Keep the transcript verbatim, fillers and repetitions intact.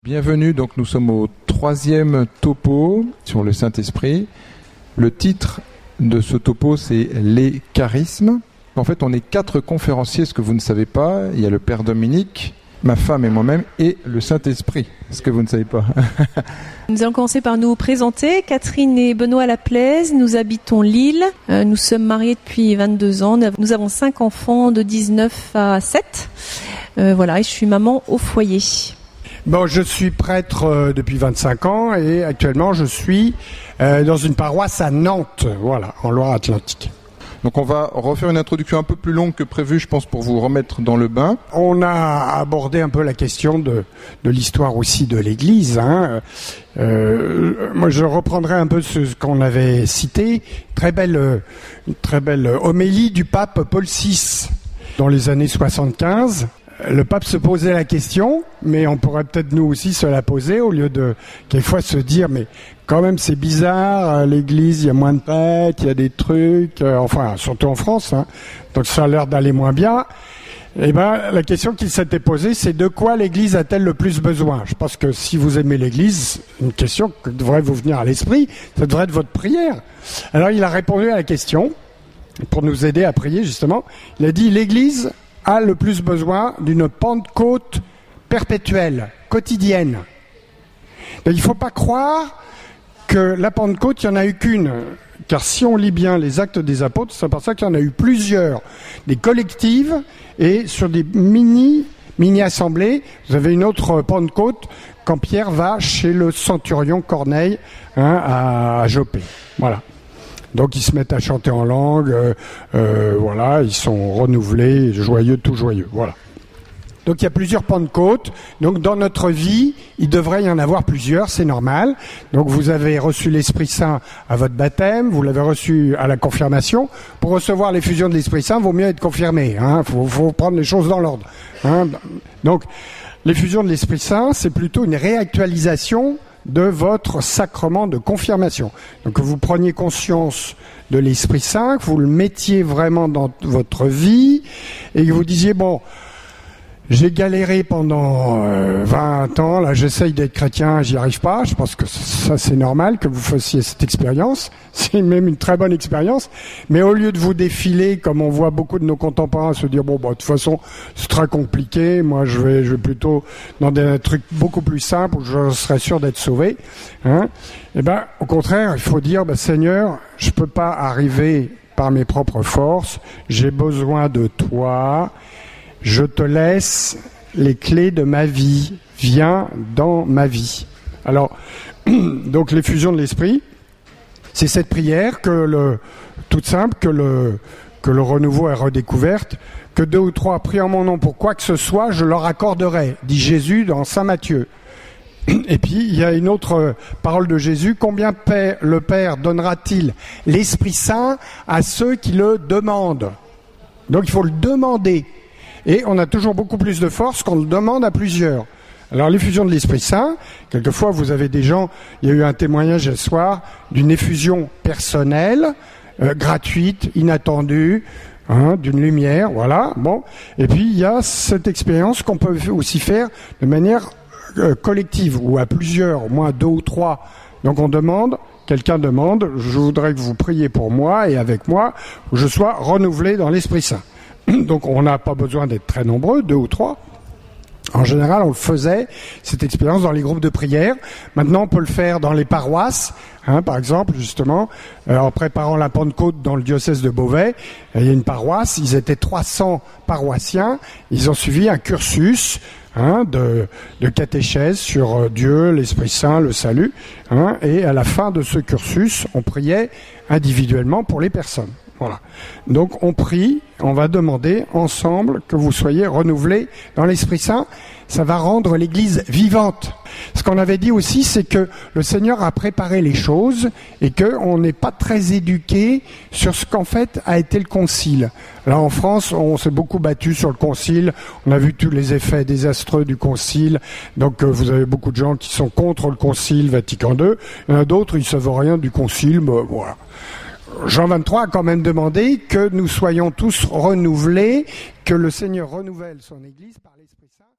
Bienvenue, donc nous sommes au troisième topo sur le Saint-Esprit. Le titre de ce topo, c'est les charismes. En fait, on est quatre conférenciers, ce que vous ne savez pas. Il y a le Père Dominique, ma femme et moi-même, et le Saint-Esprit, ce que vous ne savez pas. Nous allons commencer par nous présenter. Catherine et Benoît Laplaise, nous habitons Lille. Euh, nous sommes mariés depuis vingt-deux ans. Nous avons cinq enfants de dix-neuf à sept. Euh, voilà, et je suis maman au foyer. Bon, je suis prêtre euh, depuis vingt-cinq ans et actuellement je suis euh, dans une paroisse à Nantes, voilà, en Loire-Atlantique. Donc on va refaire une introduction un peu plus longue que prévu, je pense, pour vous remettre dans le bain. On a abordé un peu la question de, de l'histoire aussi de l'Église. Hein. Euh, moi, je reprendrai un peu ce qu'on avait cité. Très belle, une très belle homélie du pape Paul six dans les années soixante-quinze. Le pape se posait la question, mais on pourrait peut-être nous aussi se la poser au lieu de quelquefois se dire mais quand même c'est bizarre, à l'église il y a moins de prêtres, il y a des trucs, euh, enfin surtout en France, hein, donc ça a l'air d'aller moins bien. Eh ben la question qu'il s'était posée, c'est de quoi l'église a-t-elle le plus besoin? Je pense que si vous aimez l'église, une question qui devrait vous venir à l'esprit, ça devrait être votre prière. Alors il a répondu à la question pour nous aider à prier justement. Il a dit l'église a le plus besoin d'une Pentecôte perpétuelle, quotidienne. Et il ne faut pas croire que la Pentecôte, il n'y en a eu qu'une. Car si on lit bien les Actes des Apôtres, c'est pour ça qu'il y en a eu plusieurs, des collectives, et sur des mini, mini-assemblées, vous avez une autre Pentecôte quand Pierre va chez le centurion Corneille, hein, à Jopé. Voilà. Donc ils se mettent à chanter en langue, euh, euh, voilà, ils sont renouvelés, joyeux, tout joyeux, voilà. Donc il y a plusieurs Pentecôtes. Donc dans notre vie, il devrait y en avoir plusieurs, c'est normal. Donc vous avez reçu l'Esprit Saint à votre baptême, vous l'avez reçu à la confirmation. Pour recevoir l'effusion de l'Esprit Saint, il vaut mieux être confirmé. Hein, faut, faut prendre les choses dans l'ordre. Hein. Donc l'effusion de l'Esprit Saint, c'est plutôt une réactualisation de votre sacrement de confirmation. Donc que vous preniez conscience de l'Esprit Saint, que vous le mettiez vraiment dans votre vie, et que vous disiez, bon, j'ai galéré pendant euh, vingt ans, là j'essaye d'être chrétien, j'y arrive pas, je pense que ça c'est normal que vous fassiez cette expérience, c'est même une très bonne expérience, mais au lieu de vous défiler, comme on voit beaucoup de nos contemporains se dire, bon, bah, de toute façon c'est très compliqué, moi je vais, je vais plutôt dans des trucs beaucoup plus simples où je serai sûr d'être sauvé, hein. Et ben au contraire, il faut dire, bah, Seigneur, je peux pas arriver par mes propres forces, j'ai besoin de toi. Je te laisse les clés de ma vie. Viens dans ma vie. Alors, donc l'effusion de l'esprit, c'est cette prière que le, toute simple, que le, que le renouveau est redécouverte, que deux ou trois prient en mon nom pour quoi que ce soit, je leur accorderai, dit Jésus dans Saint Matthieu. Et puis, il y a une autre parole de Jésus, combien le Père donnera-t-il l'Esprit Saint à ceux qui le demandent? Donc il faut le demander. Et on a toujours beaucoup plus de force qu'on le demande à plusieurs. Alors l'effusion de l'Esprit Saint, quelquefois vous avez des gens, il y a eu un témoignage ce soir d'une effusion personnelle, euh, gratuite, inattendue, hein, d'une lumière, voilà. Bon, et puis il y a cette expérience qu'on peut aussi faire de manière euh, collective ou à plusieurs, au moins deux ou trois. Donc on demande, quelqu'un demande, je voudrais que vous priez pour moi et avec moi, que je sois renouvelé dans l'Esprit Saint. Donc on n'a pas besoin d'être très nombreux, deux ou trois. En général, on le faisait, cette expérience, dans les groupes de prière. Maintenant, on peut le faire dans les paroisses. Hein, par exemple, justement, euh, en préparant la Pentecôte dans le diocèse de Beauvais, il y a une paroisse, ils étaient trois cents paroissiens, ils ont suivi un cursus hein, de, de catéchèse sur euh, Dieu, l'Esprit Saint, le salut. Hein, et à la fin de ce cursus, on priait individuellement pour les personnes. Voilà. Donc on prie, on va demander ensemble que vous soyez renouvelés dans l'Esprit Saint. Ça va rendre l'Église vivante. Ce qu'on avait dit aussi, c'est que le Seigneur a préparé les choses et qu'on n'est pas très éduqué sur ce qu'en fait a été le Concile. Là en France, on s'est beaucoup battu sur le Concile. On a vu tous les effets désastreux du Concile. Donc euh, vous avez beaucoup de gens qui sont contre le Concile Vatican deux. Il y en a d'autres, ils ne savent rien du Concile. Mais voilà. Jean vingt-trois a quand même demandé que nous soyons tous renouvelés, que le Seigneur renouvelle son Église par l'Esprit Saint.